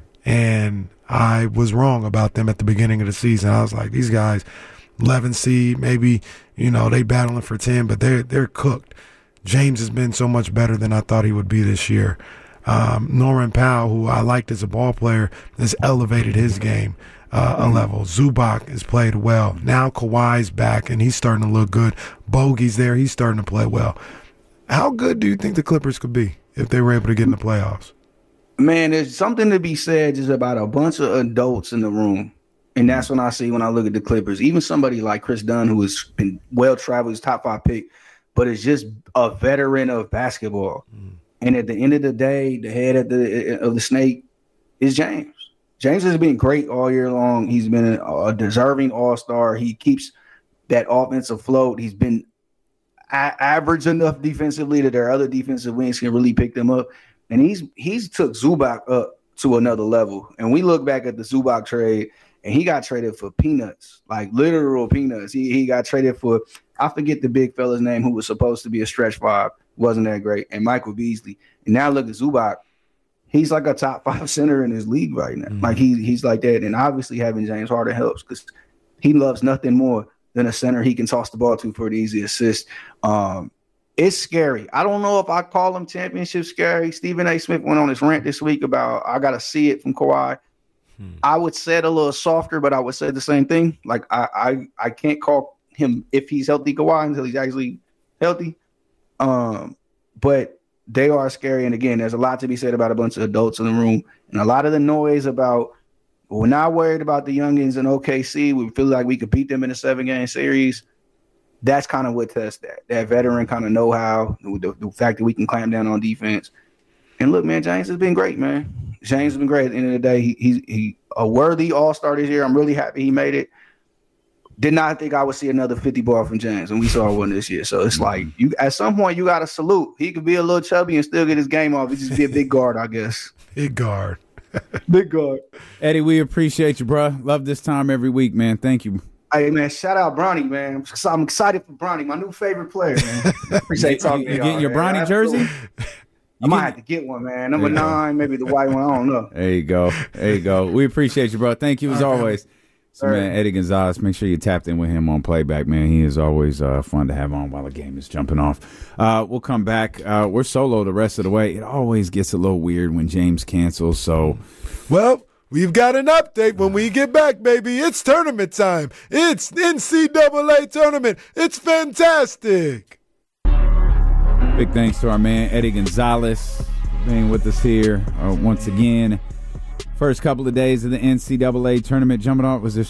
S4: and I was wrong about them at the beginning of the season. I was like, these guys, 11 seed, maybe, they battling for 10, but they're cooked. James has been so much better than I thought he would be this year. Norman Powell, who I liked as a ball player, has elevated his game a level. Zubac has played well. Now Kawhi's back, and he's starting to look good. Bogey's there. He's starting to play well. How good do you think the Clippers could be if they were able to get in the playoffs?
S11: Man, there's something to be said just about a bunch of adults in the room. And that's when I see when I look at the Clippers. Even somebody like Chris Dunn, who has been well-traveled, he's top 5 pick, but is just a veteran of basketball. And at the end of the day, the head of the snake is James. James has been great all year long. He's been a deserving all-star. He keeps that offense afloat. He's been average enough defensively that their other defensive wings can really pick them up. And he's took Zubac up to another level. And we look back at the Zubac trade, and he got traded for peanuts, like literal peanuts. He got traded for, I forget the big fella's name, who was supposed to be a stretch 5. Wasn't that great, and Michael Beasley. And now look at Zubac. He's like a top 5 center in his league right now. Like he's like that. And obviously having James Harden helps because he loves nothing more than a center he can toss the ball to for the easy assist. It's scary. I don't know if I call him championship scary. Stephen A. Smith went on his rant this week about I got to see it from Kawhi. I would say it a little softer, but I would say the same thing. Like I can't call him, if he's healthy, Kawhi, until he's actually healthy. But they are scary. And again, there's a lot to be said about a bunch of adults in the room, and a lot of the noise about we're not worried about the youngins in OKC. We feel like we could beat them in a 7-game series. That's kind of what tests that veteran kind of know-how, the fact that we can clamp down on defense. And look, man, James has been great, man. James has been great. At the end of the day, he a worthy all-star this year. I'm really happy he made it. Did not think I would see another 50 ball from James, and we saw one this year. So it's like you at some point you got to salute. He could be a little chubby and still get his game off. He just be a big guard, I guess.
S4: Big guard.
S11: Big guard.
S3: Eddie, we appreciate you, bro. Love this time every week, man. Thank you.
S11: Hey, man, shout out Bronny, man. I'm excited for Bronny, my new favorite player, man. Appreciate talking to y'all.
S3: You getting your Bronny jersey?
S11: I might have to get one, man. Number 9, maybe the white one. I don't know.
S3: There you go. There you go. We appreciate you, bro. Thank you as always. So, man, Eddie Gonzalez, make sure you tapped in with him on playback, man. He is always fun to have on while the game is jumping off. We'll come back. We're solo the rest of the way. It always gets a little weird when James cancels, so.
S4: Well, we've got an update when we get back, baby. It's tournament time. It's NCAA tournament. It's fantastic.
S3: Big thanks to our man, Eddie Gonzalez, being with us here once again. First couple of days of the NCAA tournament jumping off. Was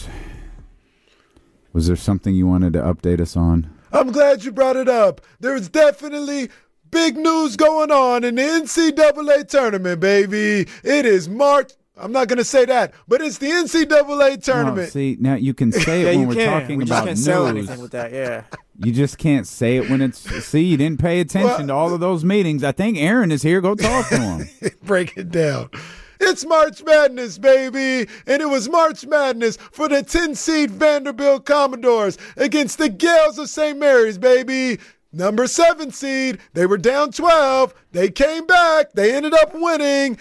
S3: there something you wanted to update us on?
S4: I'm glad you brought it up. There's definitely big news going on in the NCAA tournament, baby. It is March. I'm not going to say that, but it's the NCAA tournament.
S3: No, see, now you can say it when we're talking about news.
S5: Sell anything with that, yeah.
S3: You just can't say it when it's. See, you didn't pay attention to all of those meetings. I think Aaron is here. Go talk to him.
S4: Break it down. It's March Madness, baby, and it was March Madness for the 10-seed Vanderbilt Commodores against the Gales of St. Mary's, baby. Number 7 seed, they were down 12. They came back. They ended up winning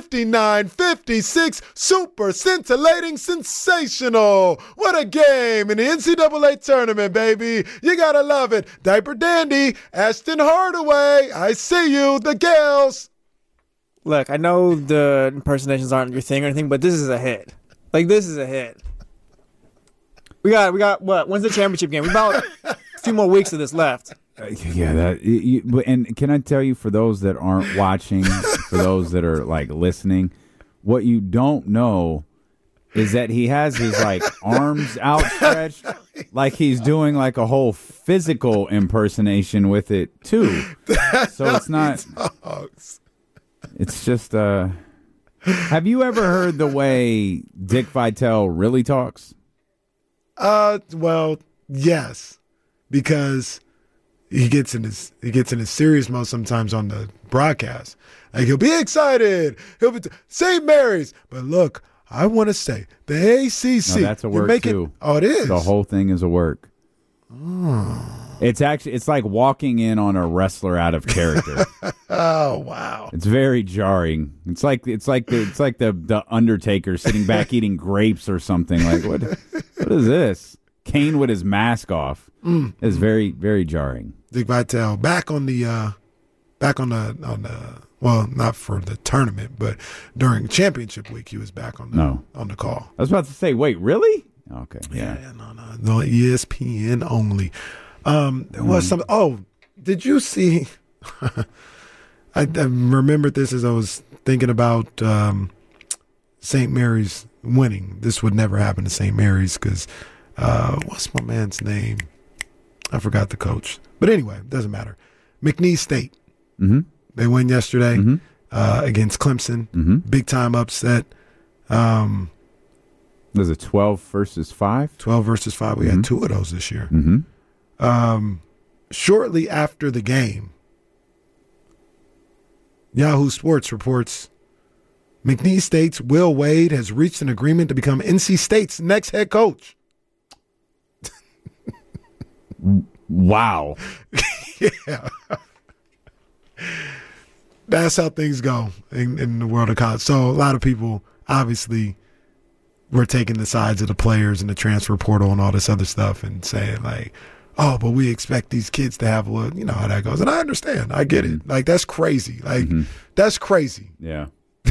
S4: 59-56. Super scintillating, sensational. What a game in the NCAA tournament, baby. You gotta love it. Diaper Dandy, Ashton Hardaway, I see you, the Gales.
S5: Look, I know the impersonations aren't your thing or anything, but this is a hit. Like, this is a hit. We got what? When's the championship game? We about a few more weeks of this left.
S3: Yeah, and can I tell you, for those that aren't watching, for those that are like listening, what you don't know is that he has his like arms outstretched, like he's doing like a whole physical impersonation with it too. So it's not. It's just. Have you ever heard the way Dick Vitale really talks?
S4: Well, yes, because he gets in his serious mode sometimes on the broadcast. Like, he'll be excited. He'll be St. Mary's, but look, I want to say the ACC.
S3: No, that's a work too.
S4: Oh, it is.
S3: The whole thing is a work.
S4: Oh.
S3: It's like walking in on a wrestler out of character.
S4: Oh, wow.
S3: It's very jarring. It's like the Undertaker sitting back eating grapes or something. Like, what is this? Kane with his mask off. It's very, very jarring.
S4: Dick Vitale back on the well, not for the tournament, but during championship week he was back on the call.
S3: I was about to say, wait, really? Okay.
S4: Yeah, no, ESPN only. There was some. Oh, did you see? I remembered this as I was thinking about St. Mary's winning. This would never happen to St. Mary's because what's my man's name? I forgot the coach. But anyway, it doesn't matter. McNeese State.
S3: Mm-hmm.
S4: They win yesterday against Clemson.
S3: Mm-hmm.
S4: Big time upset.
S3: Was it 12 versus 5?
S4: 12 versus 5. We had 2 of those this year.
S3: Mm-hmm.
S4: Shortly after the game, Yahoo Sports reports McNeese State's Will Wade has reached an agreement to become NC State's next head coach.
S3: Wow.
S4: Yeah. That's how things go in the world of college. So a lot of people obviously were taking the sides of the players and the transfer portal and all this other stuff and saying like, oh, but we expect these kids to have, well, you know how that goes. And I understand. I get it. Like, that's crazy. Like, that's crazy.
S3: Yeah.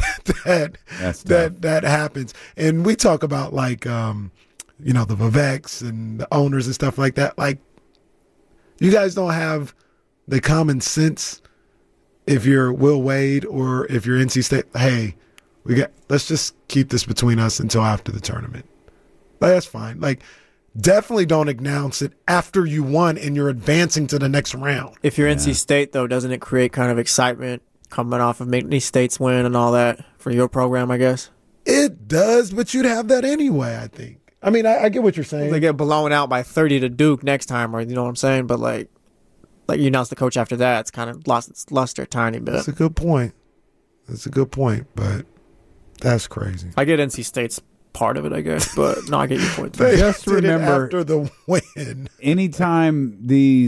S4: that happens. And we talk about like, the Viveks and the owners and stuff like that. Like, you guys don't have the common sense if you're Will Wade or if you're NC State. Hey, let's just keep this between us until after the tournament. Like, that's fine. Like, definitely don't announce it after you won and you're advancing to the next round.
S5: If you're NC State, though, doesn't it create kind of excitement coming off of McNeese State's win and all that for your program, I guess?
S4: It does, but you'd have that anyway, I think. I mean, I get what you're saying.
S5: They get blown out by 30 to Duke next time, or you know what I'm saying? But like you announce the coach after that, it's kind of lost its luster a tiny bit.
S4: That's a good point. But that's crazy.
S5: I get NC State's part of it, I guess, but no, I get your point.
S4: They
S3: just remember
S4: after the win.
S3: Anytime these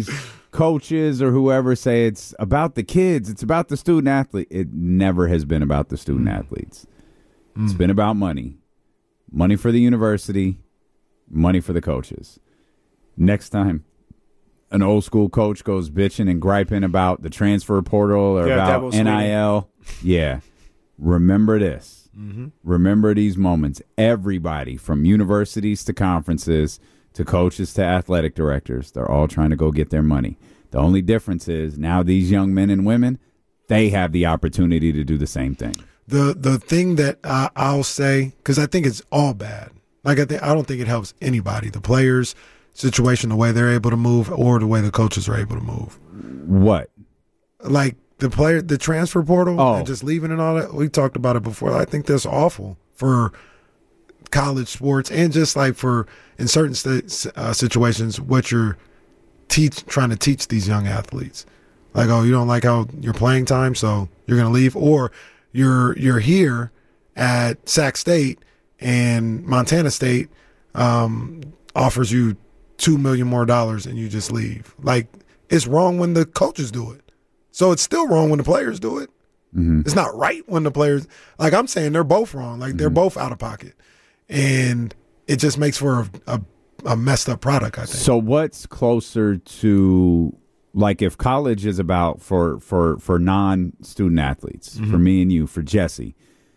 S3: coaches or whoever say it's about the kids, it's about the student athlete. It never has been about the student athletes. It's been about money. Money for the university, money for the coaches. Next time an old school coach goes bitching and griping about the transfer portal or about NIL, remember this. Remember these moments. Everybody from universities to conferences to coaches to athletic directors, they're all trying to go get their money. The only difference is now these young men and women, they have the opportunity to do the same thing.
S4: The thing that I'll say, because I think it's all bad. Like I don't think it helps anybody. The players' situation, the way they're able to move, or the way the coaches are able to move.
S3: What?
S4: Like the transfer portal and just leaving and all that. We talked about it before. I think that's awful for college sports and just like for in certain situations what you're trying to teach these young athletes. Like, oh, you don't like how your playing time, so you're going to leave, or you're here at Sac State and Montana State offers you $2 million more and you just leave. Like, it's wrong when the coaches do it. So it's still wrong when the players do it. It's not right when the players, like I'm saying, they're both wrong. Like they're both out of pocket. And it just makes for a messed up product, I think.
S3: So what's closer to, like, if college is about for non-student athletes, for me and you, for Jesse,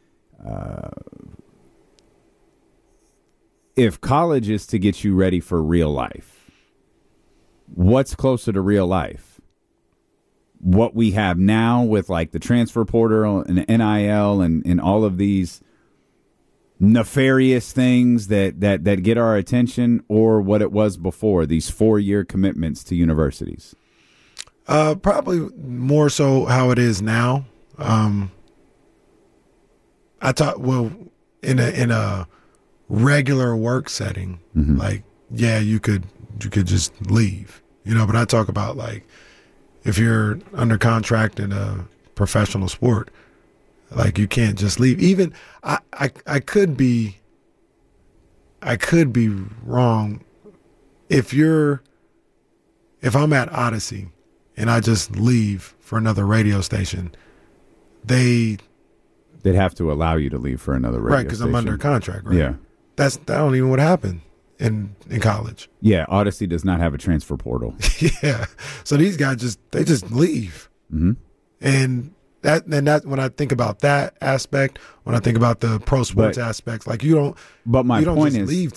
S3: if college is to get you ready for real life, what's closer to real life? What we have now with like the transfer portal and NIL and all of these nefarious things that get our attention, or what it was before, these 4-year commitments to universities?
S4: Probably more so how it is now. I thought, well, in a regular work setting, like, yeah, you could just leave, but I talk about like if you're under contract in a professional sport, like you can't just leave. Even I could be wrong. If I'm at Odyssey and I just leave for another radio station, they'd
S3: have to allow you to leave for another radio station.
S4: Right, because I'm under contract, right?
S3: Yeah.
S4: That don't even what happened in college.
S3: Yeah, Odyssey does not have a transfer portal.
S4: Yeah. So these guys just leave. And that when I think about that aspect, when I think about the pro sports aspects, like you don't.
S3: But my point is,
S4: leave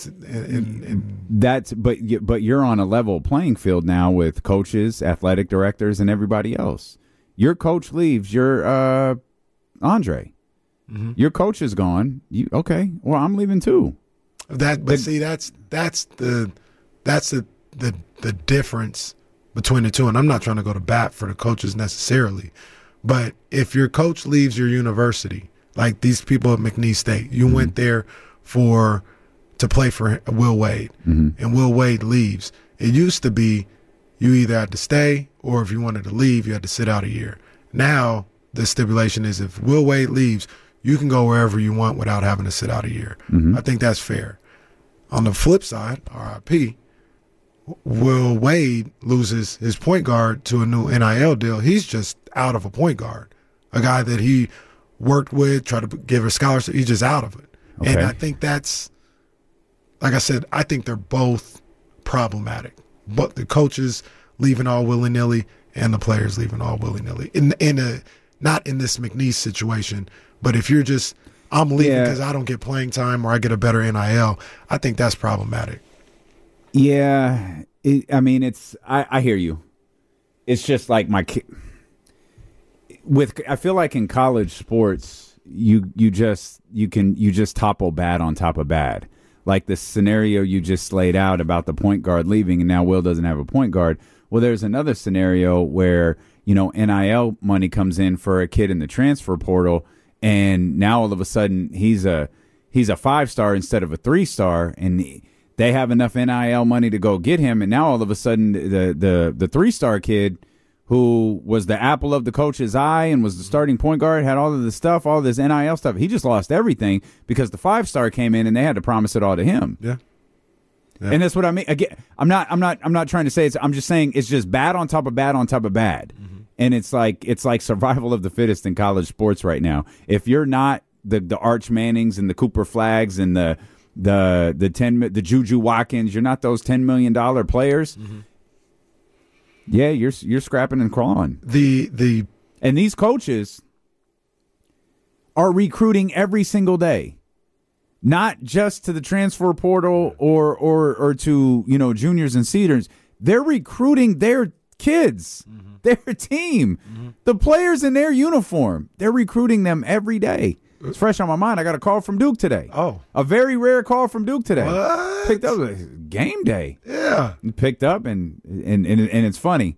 S3: but you're on a level playing field now with coaches, athletic directors, and everybody else. Your coach leaves. You're Andre. Your coach is gone. Okay? Well, I'm leaving too.
S4: That's the difference between the two. And I'm not trying to go to bat for the coaches necessarily. But if your coach leaves your university, like these people at McNeese State, you went there to play for Will Wade, and Will Wade leaves. It used to be you either had to stay, or if you wanted to leave, you had to sit out a year. Now the stipulation is if Will Wade leaves, you can go wherever you want without having to sit out a year. I think that's fair. On the flip side, RIP, Will Wade loses his point guard to a new NIL deal. He's just out of a point guard, a guy that he worked with, tried to give a scholarship. He's just out of it. Okay. And I think that's, like I said, I think they're both problematic. But the coaches leaving all willy-nilly and the players leaving all willy-nilly. Not in this McNeese situation, but if you're just, I'm leaving because I don't get playing time or I get a better NIL, I think that's problematic.
S3: Yeah, I hear you. It's just like I feel like in college sports, you just topple bad on top of bad. Like the scenario you just laid out about the point guard leaving, and now Will doesn't have a point guard. Well, there's another scenario where NIL money comes in for a kid in the transfer portal, and now all of a sudden he's a 5-star instead of a 3-star, and they have enough NIL money to go get him, and now all of a sudden the 3-star kid who was the apple of the coach's eye and was the starting point guard, had all of this stuff, all this NIL stuff, he just lost everything because the 5-star came in and they had to promise it all to him.
S4: Yeah.
S3: And that's what I mean. Again, I'm not trying to say I'm just saying it's just bad on top of bad on top of bad. And it's like survival of the fittest in college sports right now. If you're not the Arch Mannings and the Cooper Flaggs and the Juju Watkins, you're not those $10 million players. Yeah, you're scrapping and crawling.
S4: And
S3: these coaches are recruiting every single day. Not just to the transfer portal or to, juniors and seniors. They're recruiting their kids, their team, the players in their uniform. They're recruiting them every day. It's fresh on my mind. I got a call from Duke today.
S4: Oh.
S3: A very rare call from Duke today.
S4: What?
S3: Picked up game day.
S4: Yeah.
S3: Picked up and it's funny.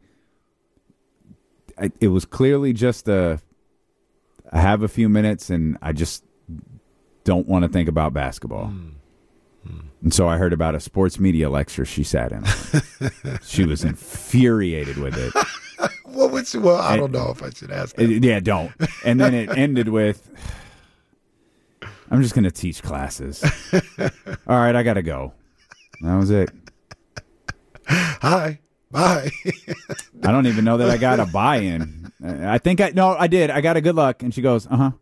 S3: It was clearly just I have a few minutes and I just don't want to think about basketball. And so I heard about a sports media lecture she sat in. She was infuriated with it.
S4: I don't know if I should ask that.
S3: Yeah, don't. And then it ended with, I'm just going to teach classes. All right, I got to go. That was it.
S4: Hi. Bye.
S3: I don't even know that I got a buy-in. I think I did. I got a good luck. And she goes, uh-huh.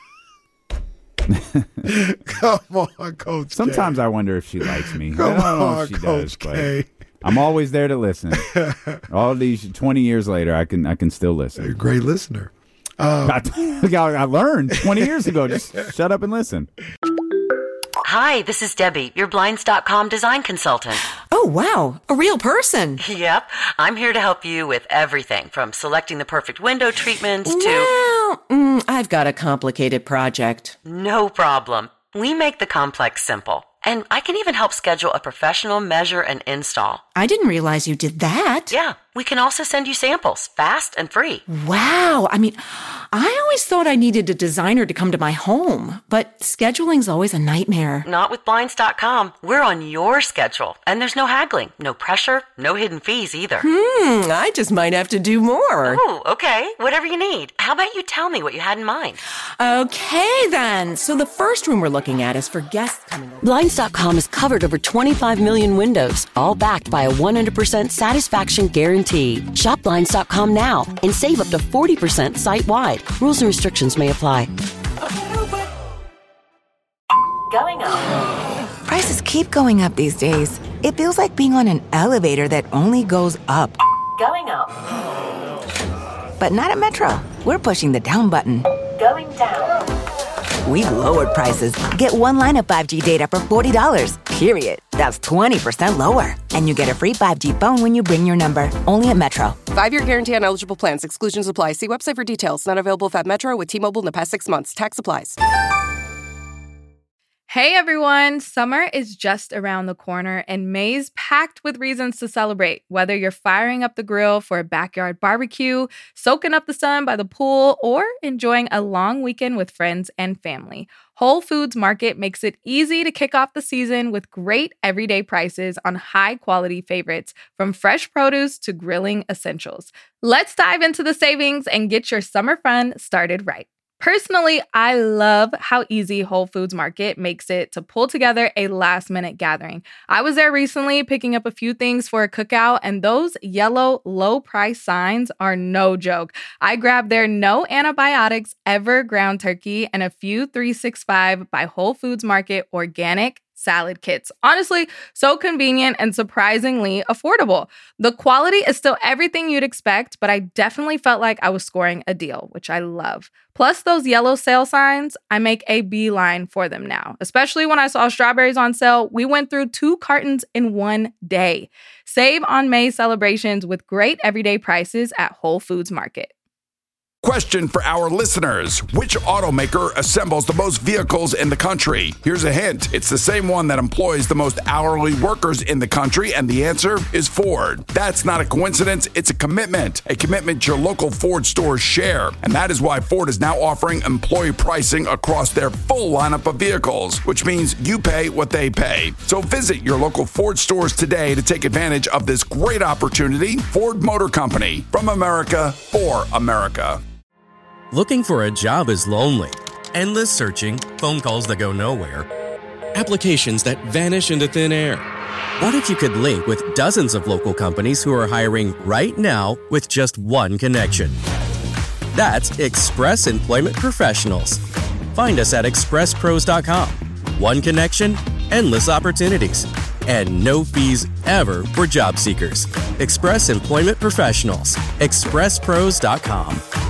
S4: Come on, Coach
S3: Sometimes
S4: K.
S3: I wonder if she likes me.
S4: Come
S3: I don't know
S4: on,
S3: if she
S4: Coach
S3: does,
S4: K.
S3: but I'm always there to listen. All these 20 years later, I can still listen.
S4: You're a great listener.
S3: I learned 20 years ago. Just shut up and listen.
S8: Hi, this is Debbie, your Blinds.com design consultant.
S7: Oh, wow. A real person.
S8: Yep. I'm here to help you with everything from selecting the perfect window treatments to...
S7: Well, I've got a complicated project.
S8: No problem. We make the complex simple. And I can even help schedule a professional measure and install.
S7: I didn't realize you did that.
S8: Yeah. We can also send you samples, fast and free.
S7: Wow. I mean, I always thought I needed a designer to come to my home, but scheduling's always a nightmare.
S8: Not with Blinds.com. We're on your schedule, and there's no haggling, no pressure, no hidden fees either.
S7: I just might have to do more.
S8: Oh, okay. Whatever you need. How about you tell me what you had in mind?
S7: Okay, then. So the first room we're looking at is for guests coming over.
S8: Blinds.com has covered over 25 million windows, all backed by a 100% satisfaction guarantee. Shop Blinds.com now and save up to 40% site-wide. Rules and restrictions may apply.
S12: Going up. Prices keep going up these days. It feels like being on an elevator that only goes up. Going up. But not at Metro. We're pushing the down button. Going down. We've lowered prices. Get one line of 5G data for $40, period. That's 20% lower. And you get a free 5G phone when you bring your number. Only at Metro.
S13: 5-year guarantee on eligible plans. Exclusions apply. See website for details. Not available at Metro with T-Mobile in the past 6 months. Tax applies.
S14: Hey everyone, summer is just around the corner and May's packed with reasons to celebrate. Whether you're firing up the grill for a backyard barbecue, soaking up the sun by the pool, or enjoying a long weekend with friends and family, Whole Foods Market makes it easy to kick off the season with great everyday prices on high-quality favorites, from fresh produce to grilling essentials. Let's dive into the savings and get your summer fun started right. Personally, I love how easy Whole Foods Market makes it to pull together a last-minute gathering. I was there recently picking up a few things for a cookout, and those yellow low-price signs are no joke. I grabbed their no antibiotics ever ground turkey and a few 365 by Whole Foods Market organic salad kits. Honestly, so convenient and surprisingly affordable. The quality is still everything you'd expect, but I definitely felt like I was scoring a deal, which I love. Plus those yellow sale signs, I make a beeline for them now. Especially when I saw strawberries on sale, we went through 2 cartons in one day. Save on May celebrations with great everyday prices at Whole Foods Market.
S15: Question for our listeners. Which automaker assembles the most vehicles in the country? Here's a hint. It's the same one that employs the most hourly workers in the country, and the answer is Ford. That's not a coincidence. It's a commitment your local Ford stores share. And that is why Ford is now offering employee pricing across their full lineup of vehicles, which means you pay what they pay. So visit your local Ford stores today to take advantage of this great opportunity. Ford Motor Company, from America for America.
S16: Looking for a job is lonely. Endless searching, phone calls that go nowhere, applications that vanish into thin air. What if you could link with dozens of local companies who are hiring right now with just one connection? That's Express Employment Professionals. Find us at expresspros.com. One connection, endless opportunities, and no fees ever for job seekers. Express Employment Professionals. expresspros.com.